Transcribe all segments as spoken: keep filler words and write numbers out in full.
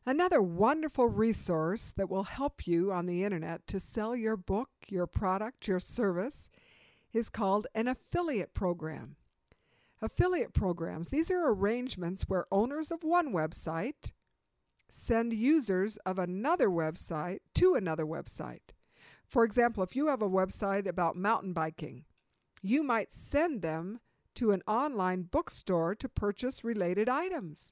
Another wonderful resource that will help you on the internet to sell your book, your product, your service is called an affiliate program. Affiliate programs, these are arrangements where owners of one website send users of another website to another website. For example, if you have a website about mountain biking, you might send them to an online bookstore to purchase related items.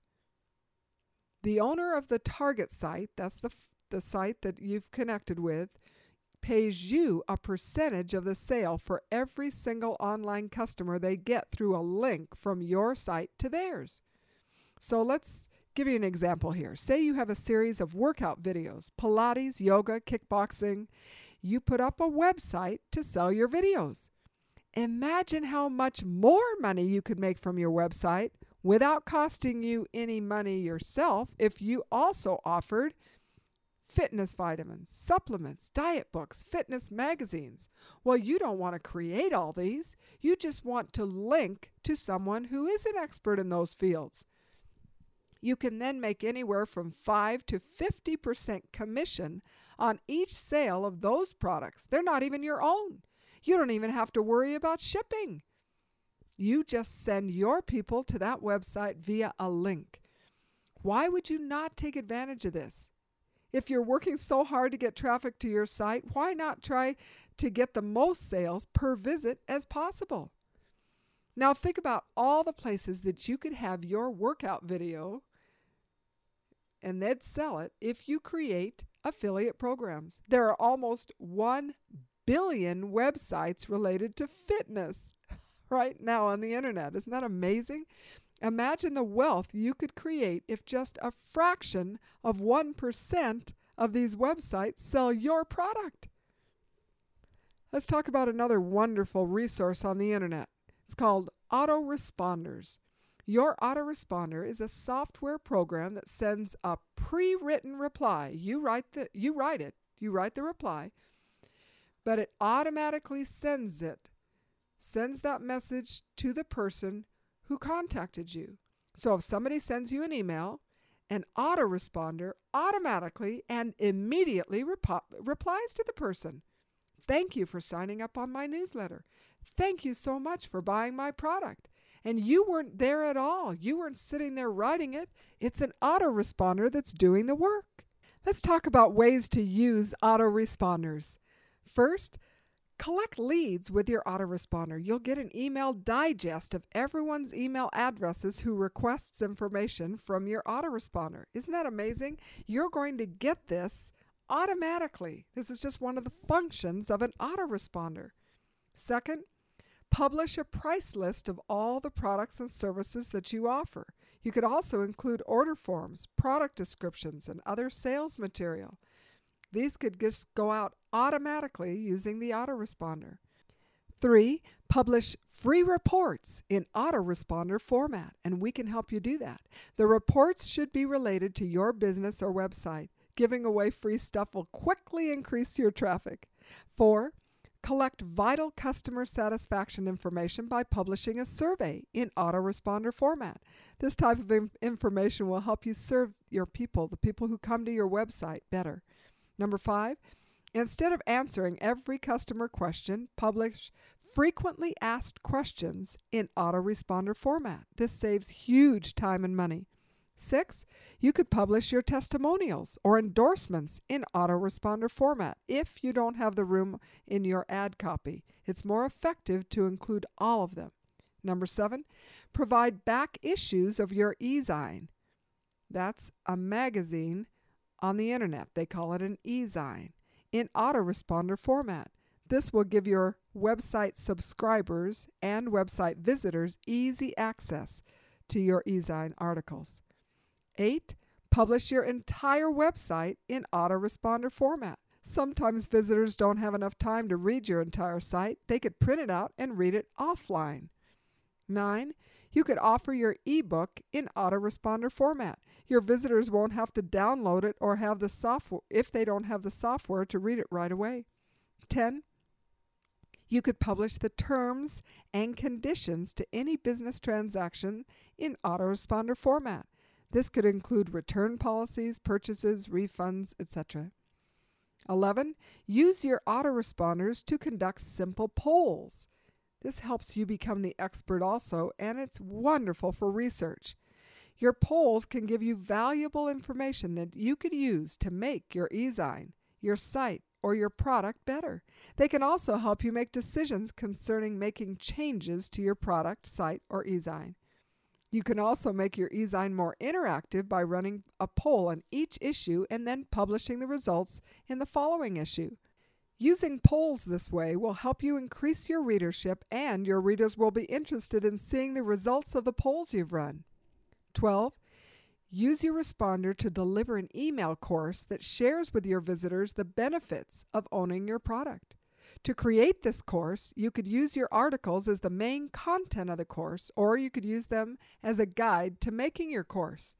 The owner of the target site, that's the, the site that you've connected with, pays you a percentage of the sale for every single online customer they get through a link from your site to theirs. So let's give you an example here. Say you have a series of workout videos, Pilates, yoga, kickboxing. You put up a website to sell your videos. Imagine how much more money you could make from your website without costing you any money yourself if you also offered fitness vitamins, supplements, diet books, fitness magazines. Well, you don't want to create all these. You just want to link to someone who is an expert in those fields. You can then make anywhere from five to fifty percent commission on each sale of those products. They're not even your own. You don't even have to worry about shipping. You just send your people to that website via a link. Why would you not take advantage of this? If you're working so hard to get traffic to your site, why not try to get the most sales per visit as possible? Now think about all the places that you could have your workout video and they'd sell it if you create affiliate programs. There are almost one billion websites related to fitness right now on the internet. Isn't that amazing? Imagine the wealth you could create if just a fraction of one percent of these websites sell your product. Let's talk about another wonderful resource on the internet. It's called autoresponders. Your autoresponder is a software program that sends a pre-written reply. You write the you write it. You write the reply, but it automatically sends it. Sends that message to the person who contacted you. So if somebody sends you an email, an autoresponder automatically and immediately repo- replies to the person. Thank you for signing up on my newsletter. Thank you so much for buying my product. And you weren't there at all. You weren't sitting there writing it. It's an autoresponder that's doing the work. Let's talk about ways to use autoresponders. First, collect leads with your autoresponder. You'll get an email digest of everyone's email addresses who requests information from your autoresponder. Isn't that amazing? You're going to get this automatically. This is just one of the functions of an autoresponder. Second, publish a price list of all the products and services that you offer. You could also include order forms, product descriptions, and other sales material. These could just go out automatically using the autoresponder. Three, publish free reports in autoresponder format, and we can help you do that. The reports should be related to your business or website. Giving away free stuff will quickly increase your traffic. Four, collect vital customer satisfaction information by publishing a survey in autoresponder format. This type of in- information will help you serve your people, the people who come to your website, better. Number five, instead of answering every customer question, publish frequently asked questions in autoresponder format. This saves huge time and money. Six, you could publish your testimonials or endorsements in autoresponder format if you don't have the room in your ad copy. It's more effective to include all of them. Number seven, provide back issues of your e-zine. That's a magazine on the internet. They call it an e-zine in autoresponder format. This will give your website subscribers and website visitors easy access to your e-zine articles. Eight, publish your entire website in autoresponder format. Sometimes visitors don't have enough time to read your entire site. They could print it out and read it offline. Nine, you could offer your ebook in autoresponder format. Your visitors won't have to download it or have the software if they don't have the software to read it right away. Ten, you could publish the terms and conditions to any business transaction in autoresponder format. This could include return policies, purchases, refunds, et cetera. eleven. Use your autoresponders to conduct simple polls. This helps you become the expert also, and it's wonderful for research. Your polls can give you valuable information that you could use to make your e-zine, your site, or your product better. They can also help you make decisions concerning making changes to your product, site, or e-zine. You can also make your e-zine more interactive by running a poll on each issue and then publishing the results in the following issue. Using polls this way will help you increase your readership, and your readers will be interested in seeing the results of the polls you've run. twelve. Use your responder to deliver an email course that shares with your visitors the benefits of owning your product. To create this course, you could use your articles as the main content of the course, or you could use them as a guide to making your course.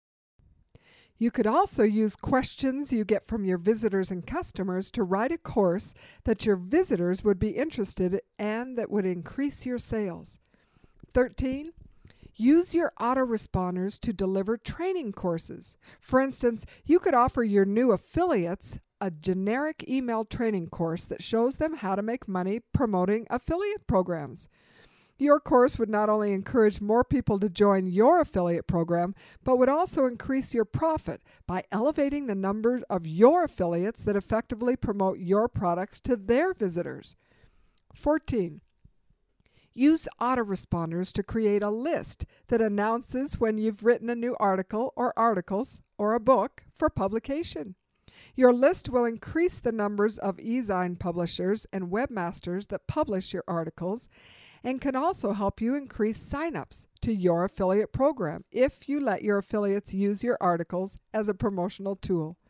You could also use questions you get from your visitors and customers to write a course that your visitors would be interested in and that would increase your sales. thirteen. Use your autoresponders to deliver training courses. For instance, you could offer your new affiliates a generic email training course that shows them how to make money promoting affiliate programs. Your course would not only encourage more people to join your affiliate program, but would also increase your profit by elevating the number of your affiliates that effectively promote your products to their visitors. fourteen. Use autoresponders to create a list that announces when you've written a new article or articles or a book for publication. Your list will increase the numbers of e-zine publishers and webmasters that publish your articles, and can also help you increase sign-ups to your affiliate program if you let your affiliates use your articles as a promotional tool.